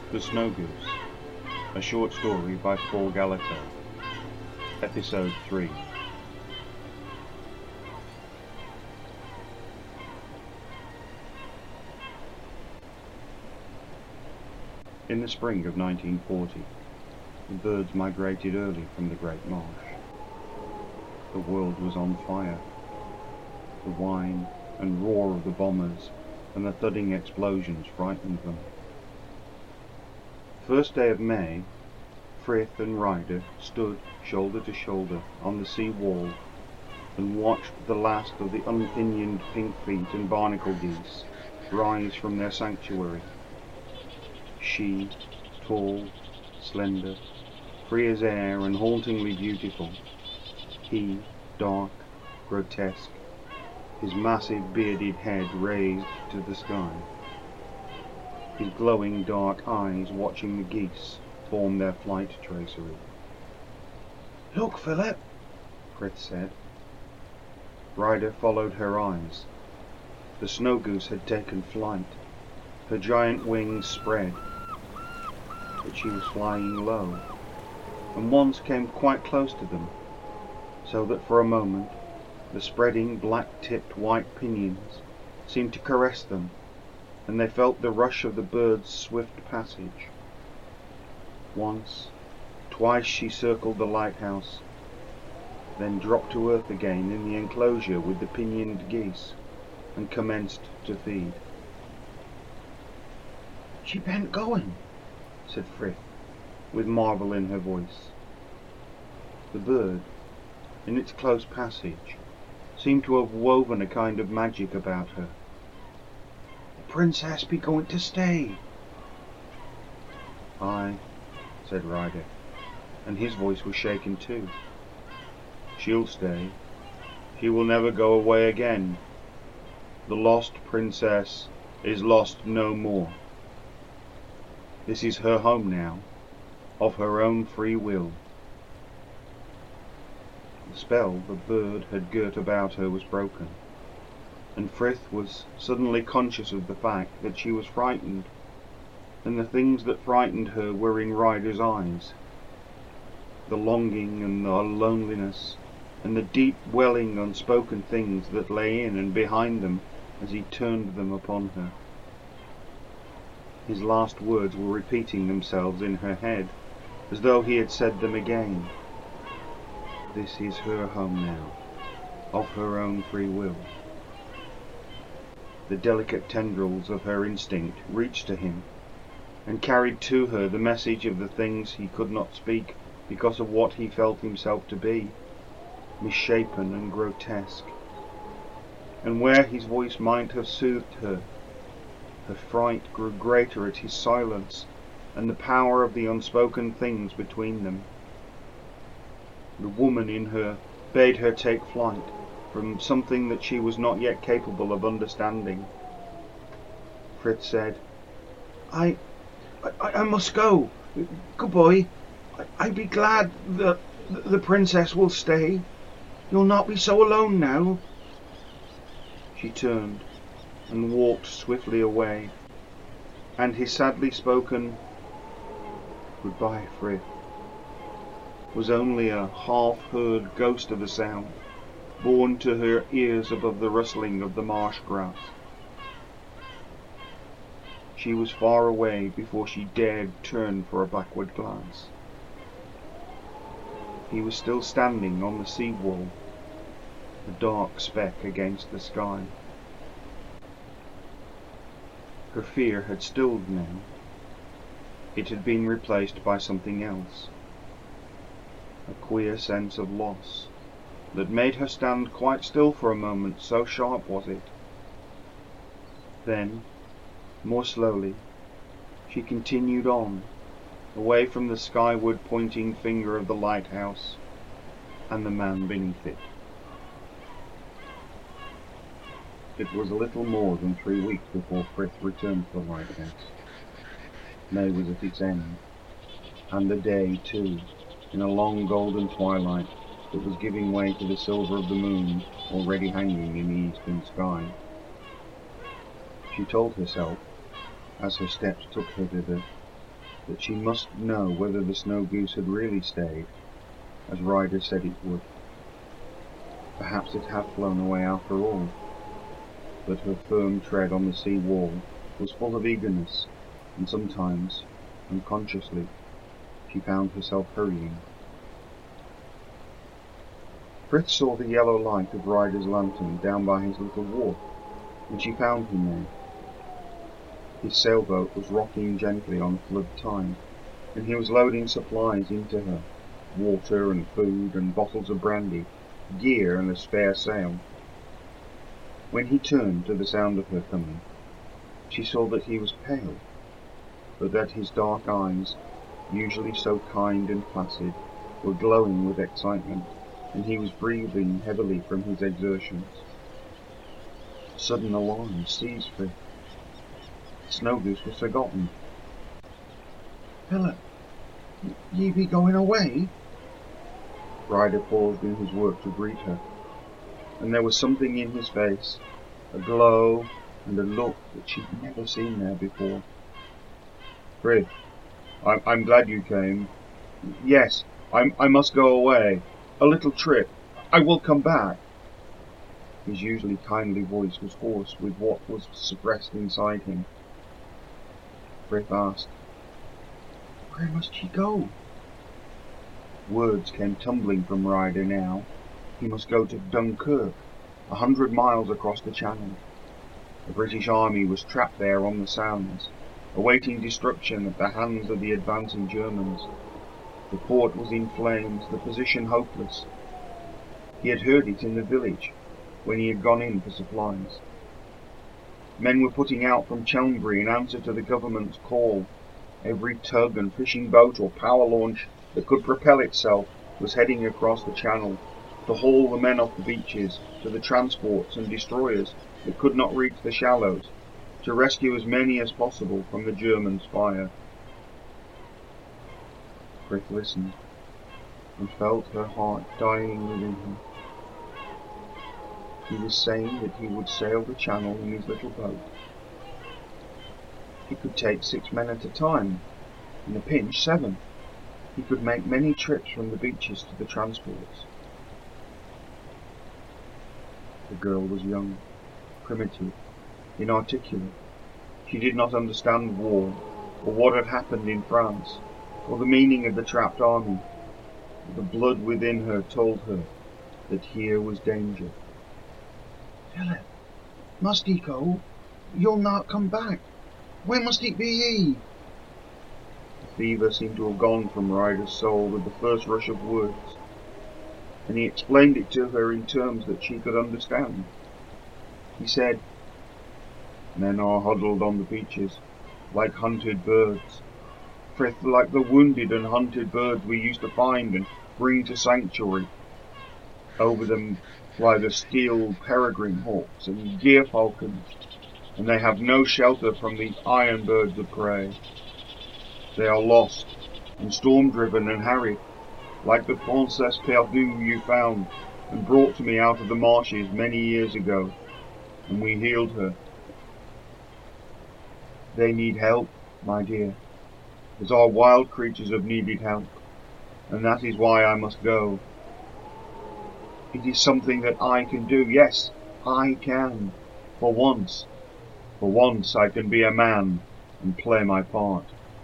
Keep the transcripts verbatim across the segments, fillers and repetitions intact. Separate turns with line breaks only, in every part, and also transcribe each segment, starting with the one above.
The Snow Goose, a short story by Paul Gallagher, Episode three. In the spring of nineteen forty, the birds migrated early from the Great Marsh. The world was on fire. The whine and roar of the bombers and the thudding explosions frightened them. First day of May, Frith and Ryder stood shoulder to shoulder on the sea wall and watched the last of the unpinioned pink-feet and barnacle geese rise from their sanctuary. She, tall, slender, free as air and hauntingly beautiful. He, dark, grotesque, his massive bearded head raised to the sky. His glowing dark eyes watching the geese form their flight tracery. "Look, Philip," Frith said. Ryder followed her eyes. The snow goose had taken flight. Her giant wings spread, but she was flying low, and once came quite close to them, so that for a moment the spreading black-tipped white pinions seemed to caress them, and they felt the rush of the bird's swift passage. Once, twice she circled the lighthouse, then dropped to earth again in the enclosure with the pinioned geese, and commenced to feed. "She ben't going," said Frith, with marvel in her voice. The bird, in its close passage, seemed to have woven a kind of magic about her. "The princess be going to stay." "Aye," said Ryder, and his voice was shaken too. "She'll stay. She will never go away again. The lost princess is lost no more. This is her home now, of her own free will." The spell the bird had girt about her was broken, and Frith was suddenly conscious of the fact that she was frightened, and the things that frightened her were in Ryder's eyes. The longing and the loneliness, and the deep welling unspoken things that lay in and behind them as he turned them upon her. His last words were repeating themselves in her head, as though he had said them again. This is her home now, of her own free will. The delicate tendrils of her instinct reached to him, and carried to her the message of the things he could not speak because of what he felt himself to be, misshapen and grotesque. And where his voice might have soothed her, her fright grew greater at his silence and the power of the unspoken things between them. The woman in her bade her take flight from something that she was not yet capable of understanding. Frith said, I, I, I must go. Good boy. I, I'd be glad that the princess will stay. You'll not be so alone now." She turned and walked swiftly away, and his sadly spoken "Goodbye, Frith" was only a half-heard ghost of a sound, borne to her ears above the rustling of the marsh grass. She was far away before she dared turn for a backward glance. He was still standing on the sea wall, a dark speck against the sky. Her fear had stilled now. It had been replaced by something else. A queer sense of loss that made her stand quite still for a moment, so sharp was it. Then, more slowly, she continued on, away from the skyward pointing finger of the lighthouse and the man beneath it. It was a little more than three weeks before Frith returned to the lighthouse. May was at its end, and the day, too, in a long golden twilight that was giving way to the silver of the moon already hanging in the eastern sky. She told herself, as her steps took her thither, that she must know whether the snow goose had really stayed, as Ryder said it would. Perhaps it had flown away after all, but her firm tread on the sea wall was full of eagerness, and sometimes, unconsciously, she found herself hurrying. Frith saw the yellow light of Ryder's lantern down by his little wharf, and she found him there. His sailboat was rocking gently on flood tide, and he was loading supplies into her, water and food and bottles of brandy, gear and a spare sail. When he turned to the sound of her coming, she saw that he was pale, but that his dark eyes, usually so kind and placid, were glowing with excitement, and he was breathing heavily from his exertions. Sudden alarm seized Frith. The snow goose was forgotten.
"Philip, ye be going away?"
Ryder paused in his work to greet her, and there was something in his face, a glow and a look that she'd never seen there before. "Frith, I'm, I'm glad you came. Yes, I'm, I must go away. A little trip. I will come back." His usually kindly voice was hoarse with what was suppressed inside him. Frith asked,
"Where must ye go?"
Words came tumbling from Ryder now. He must go to Dunkirk, a hundred miles across the Channel. The British army was trapped there on the sands, awaiting destruction at the hands of the advancing Germans. The port was in flames, the position hopeless. He had heard it in the village, when he had gone in for supplies. Men were putting out from Chelmsbury in answer to the government's call. Every tug and fishing boat or power launch that could propel itself was heading across the Channel, to haul the men off the beaches, to the transports and destroyers that could not reach the shallows, to rescue as many as possible from the Germans' fire. Frith listened, and felt her heart dying within him. He was saying that he would sail the Channel in his little boat. He could take six men at a time, in a pinch seven. He could make many trips from the beaches to the transports. The girl was young, primitive, inarticulate. She did not understand war, or what had happened in France, or the meaning of the trapped army. But the blood within her told her that here was danger.
"Philip, must ye go? You'll not come back. When must it be ye?"
The fever seemed to have gone from Ryder's soul with the first rush of words, and he explained it to her in terms that she could understand. He said, "Men are huddled on the beaches, like hunted birds. Frith, like the wounded and hunted birds we used to find and bring to sanctuary. Over them fly the steel peregrine hawks and gyr falcons, and they have no shelter from the iron birds of prey. They are lost, and storm-driven and harried, like the Princesse Perdue you found and brought to me out of the marshes many years ago, and we healed her. They need help, my dear, as our wild creatures have needed help, and that is why I must go. It is something that I can do, yes, I can, for once. For once I can be a man and play my part."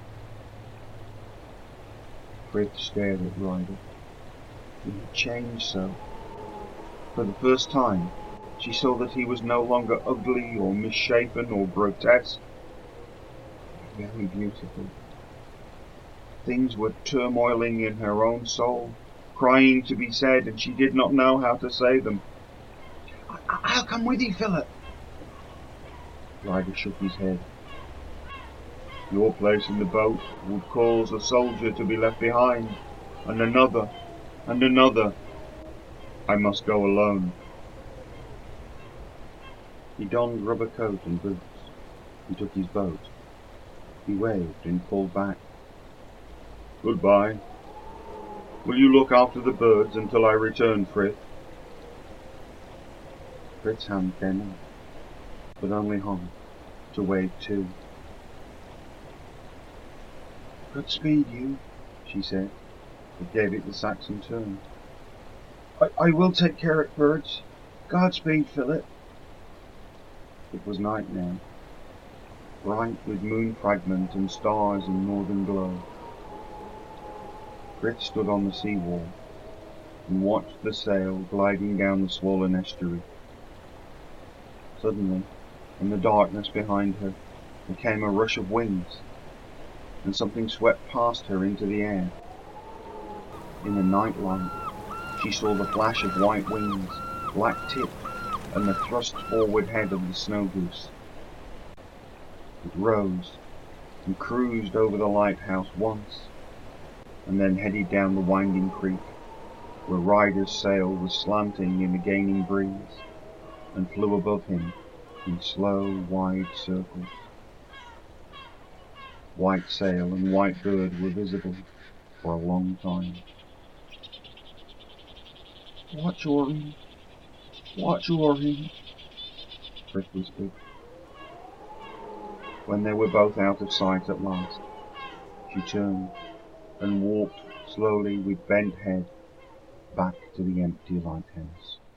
Frith stared at Ryder. He had changed so. For the first time, she saw that he was no longer ugly or misshapen or grotesque. Very beautiful. Things were turmoiling in her own soul, crying to be said, and she did not know how to say them.
I I'll come with ye, Philip."
Ryder shook his head. "Your place in the boat would cause a soldier to be left behind, and another, and another. I must go alone." He donned rubber coat and boots, and took his boat. He waved and called back, "Goodbye. Will you look after the birds until I return, Frith?" Frith's hand came out, but only half, to wave too.
Godspeed you,
she said, but gave it the Saxon turn.
I, I will take care of birds. Godspeed, Philip.
It was night now, bright with moon fragment and stars in northern glow. Frith stood on the sea wall and watched the sail gliding down the swollen estuary. Suddenly, in the darkness behind her, there came a rush of wings, and something swept past her into the air. In the night light, she saw the flash of white wings, black tip, and the thrust forward head of the snow goose. It rose and cruised over the lighthouse once, and then headed down the winding creek, where Ryder's sail was slanting in the gaining breeze, and flew above him in slow, wide circles. White sail and white bird were visible for a long time.
Watch Orrin. Watch Orrin,
Frith whispered. When they were both out of sight at last, she turned and walked slowly with bent head back to the empty lighthouse.